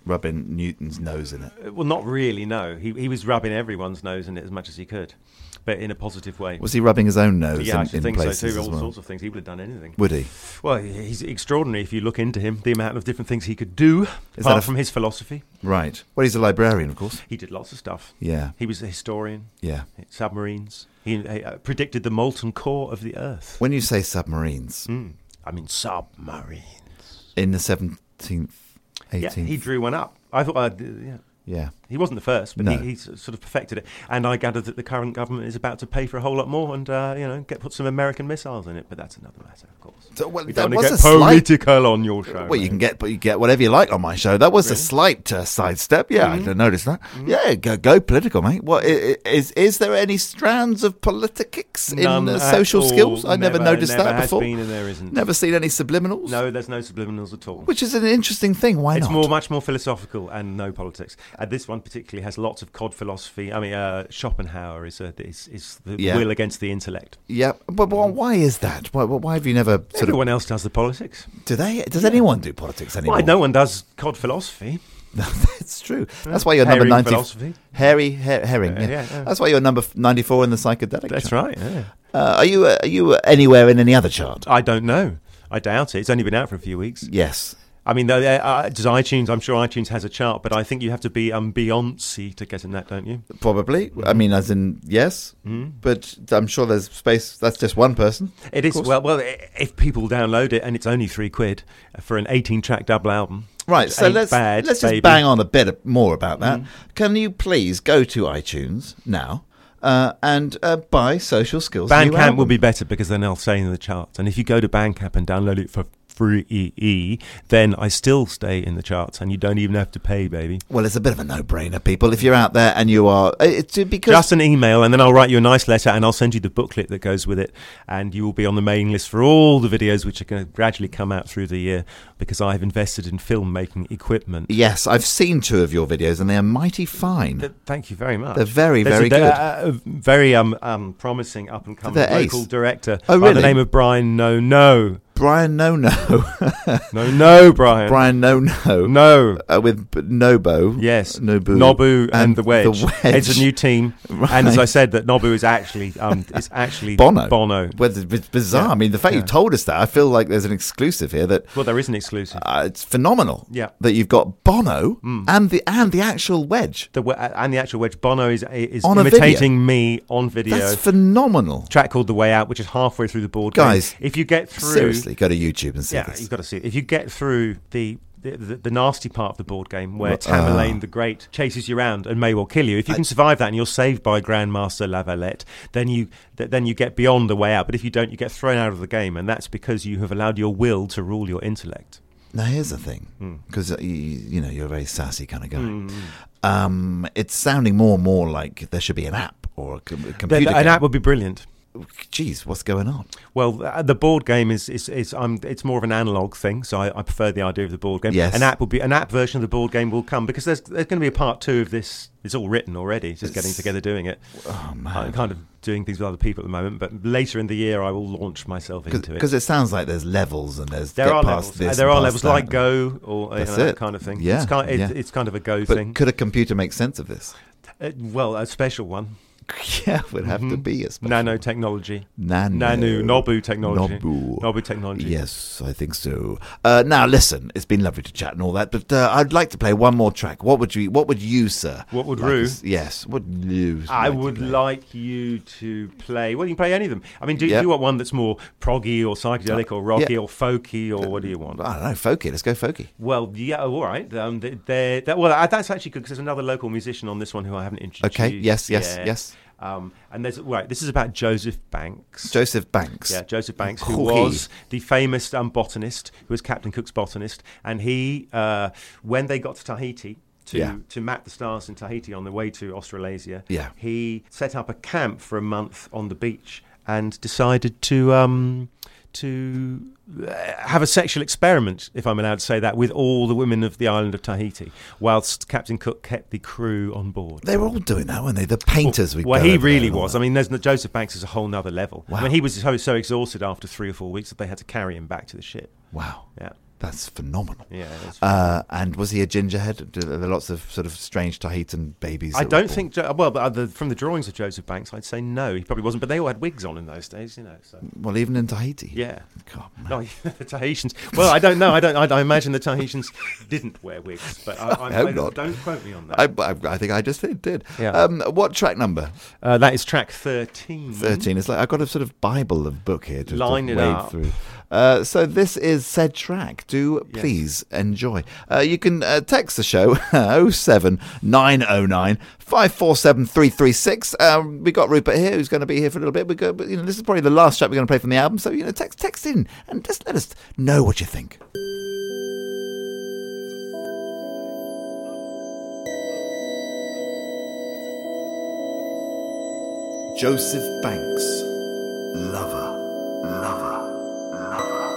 rubbing Newton's nose in it. Uh, Well, not really, no. He he was rubbing everyone's nose in it as much as he could, but in a positive way. Was he rubbing his own nose yeah, I in, should in think so places too. as All well? sorts of things. He would have done anything. Would he? Well, he's extraordinary if you look into him, the amount of different things he could do, Is that apart a- from his philosophy. Right. Well, he's a librarian, of course. He did lots of stuff. Yeah. He was a historian, Yeah. submarines. He uh, predicted the molten core of the Earth. When you say submarines, Mm. I mean, submarine. in the seventeenth, Yeah, eighteenth... he drew one up. I thought, uh, yeah. Yeah. He wasn't the first, but No. he, he s- sort of perfected it. And I gather that the current government is about to pay for a whole lot more and, uh, you know, get put some American missiles in it. But that's another matter, of course. So, well, We that don't was get a slight... political on your show. Well, you mate. can get, but you get whatever you like on my show. That was a Really? slight uh, sidestep. Yeah, Mhm. I didn't notice that. Yeah, go, go political, mate. What i- i- is is there any strands of politics in None uh, at social all. skills? I never, noticed never that has before. Been and there isn't. Never seen any subliminals. No, there's no subliminals at all. Which is an interesting thing. Why It's not? more, much more philosophical and no politics. And this one particularly has lots of cod philosophy. I mean, uh, Schopenhauer is, a, is is the Yeah. will against the intellect. Yeah, but, but why is that? Why, why have you never sort Everyone else does the politics. of? Do they? Does anyone do politics anymore? Why, no one does cod philosophy. No, that's true. That's why you're number Herring ninety. philosophy. Harry her- herring. Uh, yeah. yeah, yeah. That's why you're number ninety-four in the psychedelic. That's chart. right. Yeah. Uh, are you? Uh, are you anywhere in any other chart? I don't know. I doubt it. It's only been out for a few weeks. Yes. I mean, though, uh, uh, does iTunes? I'm sure iTunes has a chart, but I think you have to be um, Beyonce to get in that, don't you? Probably. I mean, as in yes, Mm. but I'm sure there's space. That's just one person. It is course. well. Well, i- if people download it, and it's only three quid for an eighteen-track double album. Right. which So ain't let's bad, let's just baby. bang on a bit more about that. Mm. Can you please go to iTunes now uh, and uh, buy Social Skills? new Bandcamp will album? be better because then they'll stay in the charts. And if you go to Bandcamp and download it for free, then I still stay in the charts, and you don't even have to pay, baby. Well, it's a bit of a no-brainer, people. If you're out there and you are, it's because Just an email, and then I'll write you a nice letter, and I'll send you the booklet that goes with it, and you will be on the mailing list for all the videos which are going to gradually come out through the year, because I've invested in filmmaking equipment. yes, I've seen two of your videos and they are mighty fine. Th- Thank you very much. They're very, There's very a, good. uh, a very um, um, promising up-and-coming They're ace. local director Oh, by really? the name of Brian No No. Brian No No. No No, Brian. Brian No No. No. Uh, with B- Nobo. Yes, Nobu. Nobu and, the, wedge. The Wedge. It's a new team, Right. and as I said, that Nobu is actually um, it's actually Bono. Bono. Well, it's it's bizarre. Yeah. I mean, the fact you Yeah. told us that, I feel like there's an exclusive here that Well, there is an exclusive. uh, it's phenomenal. Yeah. That you've got Bono Mm. and the and the actual wedge. The we- and the actual wedge. Bono is is On a imitating me on video. That's phenomenal. Track called "The Way Out," which is halfway through the board game. Guys, if you get through, Seriously, go to YouTube and see yeah, this. you've got to see it. If you get through the the, the, the nasty part of the board game where Well, Tamerlane uh, the Great chases you around and may well kill you, if you can survive that and you're saved by Grandmaster Lavalette, then you th- then you get beyond the way out. But if you don't, you get thrown out of the game, and that's because you have allowed your will to rule your intellect. Now, here's the thing, Mm. because uh, you, you know you're a very sassy kind of guy. Mm. Um, it's sounding more and more like there should be an app or a, com- a The- computer. the- an game. app would be brilliant. Jeez, what's going on? Well, uh, the board game is is, is um, it's more of an analog thing, so I, I prefer the idea of the board game. Yes. An app will be an app version of the board game will come because there's there's going to be a part two of this. It's all written already. It's just getting It's- together, doing it. Oh man, I'm kind of doing things with other people at the moment, but later in the year I will launch myself into it. because it sounds like there's levels and there's There get are past levels. this Uh, there and are past levels that. like Go or you That's know, that it. kind of thing. Yeah, it's kind, it's, yeah. it's kind of a Go But thing. could a computer make sense of this? Uh, well, a special one. Yeah, it would have to Mhm. be a special Nanotechnology. Nano. Nanu, Nobu technology. Nobu. Nobu technology. Yes, I think so. Uh, now, listen, it's been lovely to chat and all that, but uh, I'd like to play one more track. What would you? What would you, sir? What would like Roo? us- Yes, what would you? I like to would play? like you to play. Well, you can play any of them. I mean, do, Yep. do you want one that's more proggy or psychedelic or rocky yeah. or folky or what do you want? I don't know, folky. Let's go folky. Well, yeah, all right. Um, they, they're, that, well, uh, that's actually good because there's another local musician on this one who I haven't introduced. Okay. Yes. Yes. yet. Yes. Um, and there's right. This is about Joseph Banks. Joseph Banks. Yeah, Joseph Banks, who Jorge. was the famous um, botanist, who was Captain Cook's botanist, and he, uh, when they got to Tahiti to Yeah. to map the stars in Tahiti on the way to Australasia, Yeah. he set up a camp for a month on the beach and decided to um, to uh, have a sexual experiment, if I'm allowed to say that, with all the women of the island of Tahiti, whilst Captain Cook kept the crew on board. They were all doing that, weren't they? The painters. we Well, go he over there really and all was. that. I mean, there's no, Joseph Banks is a whole nother level. Wow. I mean, he was so, so exhausted after three or four weeks that they had to carry him back to the ship. Wow. Yeah. That's that's phenomenal. Yeah, that's Uh, and was he a gingerhead? Do- Are there lots of sort of strange Tahitian babies? I that were don't born? think. Jo- Well, but other, from the drawings of Joseph Banks, I'd say no. He probably wasn't. But they all had wigs on in those days, you know. So Well, even in Tahiti. yeah. God, man. No, the Tahitians. Well, I don't know. I don't. I, I imagine the Tahitians didn't wear wigs, but I, I, I hope I not. don't quote me on that. I, I, I think I just did. did. Yeah. Um, what track number? Uh, that is track thirteen. Thirteen. It's like I've got a sort of Bible of book here to, Line to it wade up. through. Uh, so this is said track. Do Yes. please enjoy. Uh, you can uh, text the show oh seven nine oh nine five four seven three three six. Um, we got Rupert here, who's going to be here for a little bit. We go, but you know, this is probably the last track we're going to play from the album. So you know, text text in and just let us know what you think. Joseph Banks, lover, lover, lover.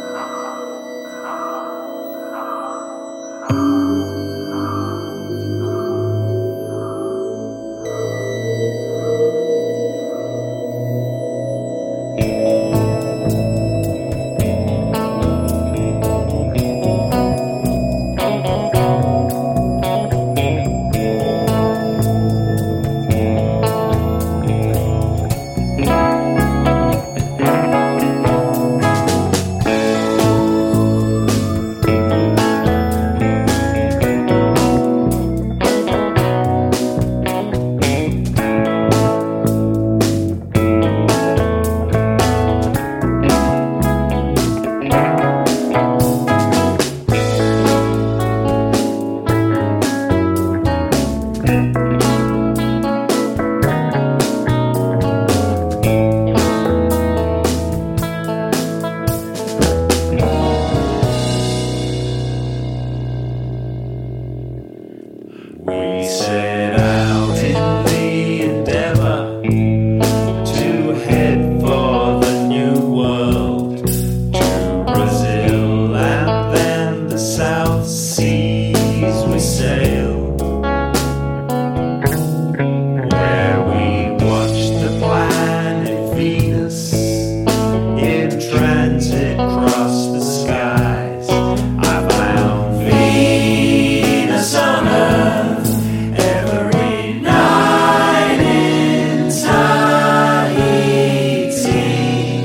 We set out in the endeavor to head for the new world, to Brazil and then the South Seas we sailed, where we watched the planet Venus in transit across the skies. I found Venus on Earth every night in Tahiti.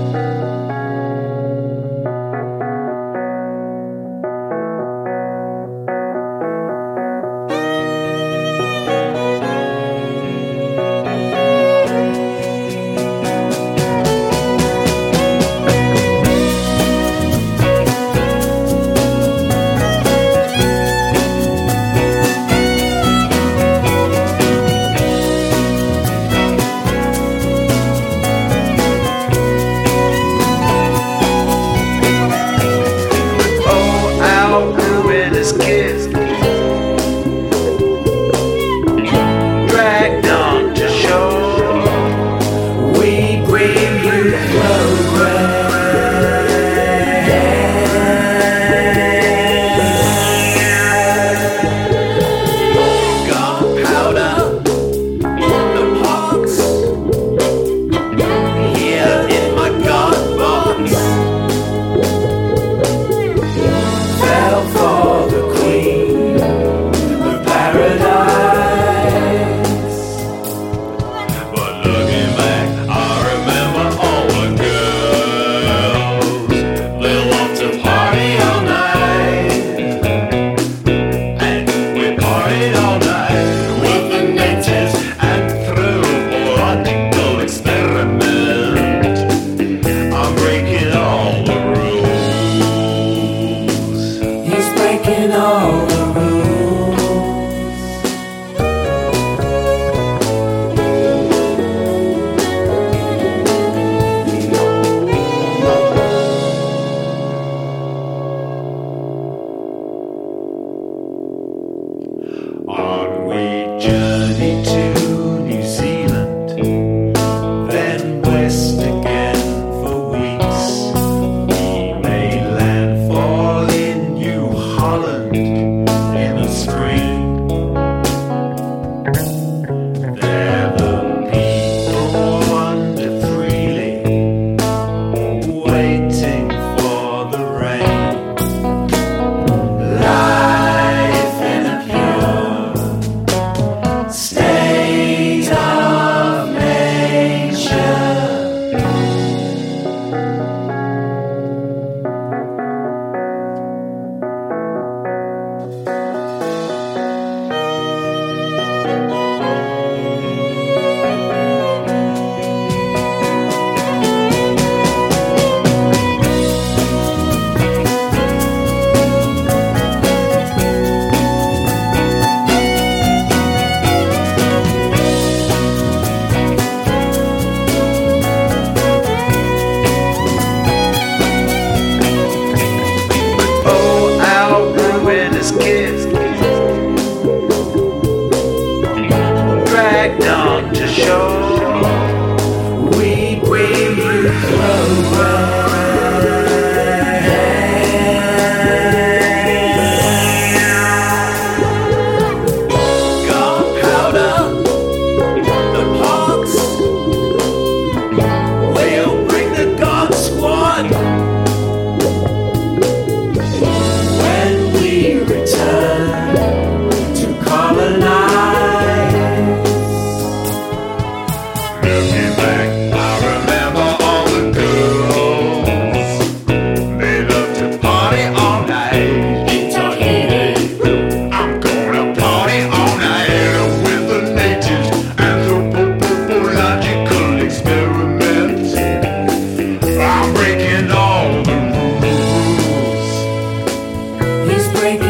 Oh, our ruinous kids dragged on to shore. We bring you progress. Gunpowder, the pox here in my gun box. Fell for the queen of paradise. But looking back, I remember all the girls. They love to party all night, and we partied all night with the natives and through a logical experiment. I'm breaking all the rules. He's breaking all the rules. On we journey to New Zealand, then west again for weeks. We made landfall in New Holland,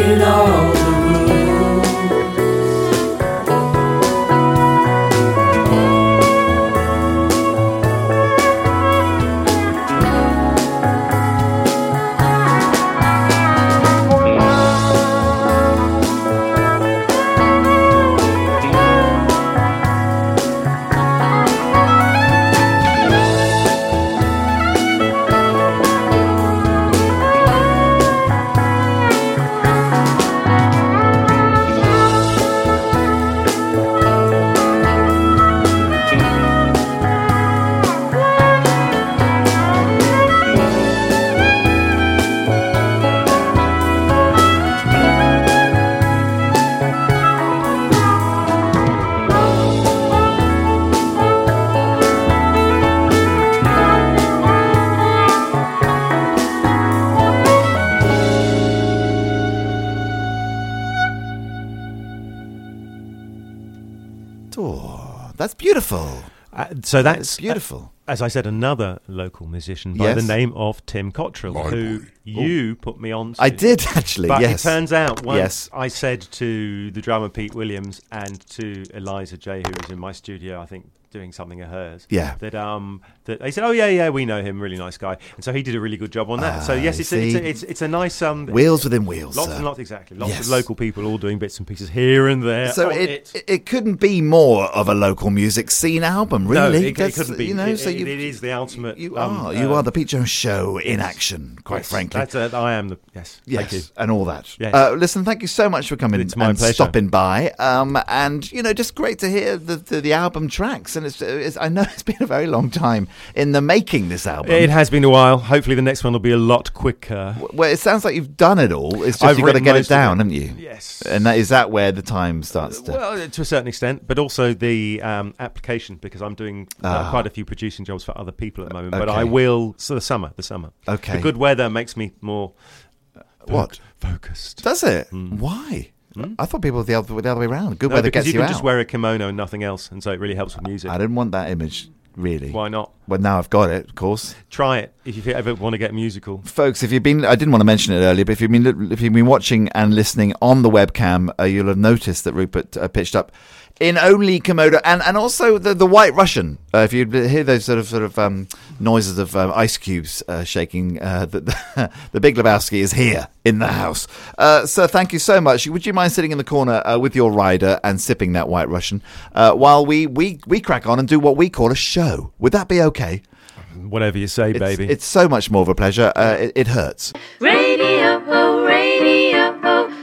breaking all the rules. Oh, that's beautiful. Uh, so that's beautiful. Uh, as I said, another local musician by Yes. the name of Tim Cottrell, who you put me on to. I did, actually, But yes. it turns out once Yes. I said to the drummer Pete Williams and to Eliza J, who was in my studio, I think doing something of hers, Yeah. that um that they said, oh yeah, yeah, we know him, really nice guy, and so he did a really good job on that. so Ah, yes, you it's a, it's, see? a, it's it's a nice um Wheels within wheels, lots sir. and lots exactly lots Yes. of local people all doing bits and pieces here and there. So on it, it. it it couldn't be more of a local music scene album, really. No, it, it That's- couldn't be. You know, it, so it- you, it is the ultimate. you um, are you uh, are the Pete Jones Show in action, quite yes, frankly. That's a, I am the yes. Yes, Thank you. and all that. Yes. Uh, listen, thank you so much for coming It's my and pleasure. stopping by. Um, and you know, just great to hear the, the the album tracks. And it's, it's I know it's been a very long time in the making. This album. It has been a while. Hopefully, the next one will be a lot quicker. Well, it sounds like you've done it all. It's just I've you've got to written get it most of down, it. haven't you? Yes. And that, is that where the time starts to? Well, to a certain extent, but also the um, application, because I'm doing uh, Ah. quite a few producing jobs for other people at the moment. But Okay. I will. So the summer, the summer. Okay. The good weather makes me more uh, What? focused. Does it? Mm. Why? I thought people were the other, the other way around. Good No, weather because gets you you can out. just wear a kimono and nothing else, and so it really helps with music. I didn't want that image, really. Why not? Well, now I've got it, of course. Try it if you ever want to get musical. Folks, if you've been—I didn't want to mention it earlier—but if you've been if you've been watching and listening on the webcam, uh, you'll have noticed that Rupert uh, pitched up in only Komodo, and, and also the the White Russian. Uh, if you hear those sort of sort of um, noises of um, ice cubes uh, shaking, uh, the, the, the Big Lebowski is here in the house. Uh, so thank you so much. Would you mind sitting in the corner uh, with your rider and sipping that White Russian uh, while we, we we crack on and do what we call a show? Would that be okay? Whatever you say, It's, baby. it's so much more of a pleasure. Uh, it, it hurts. Radio, radio,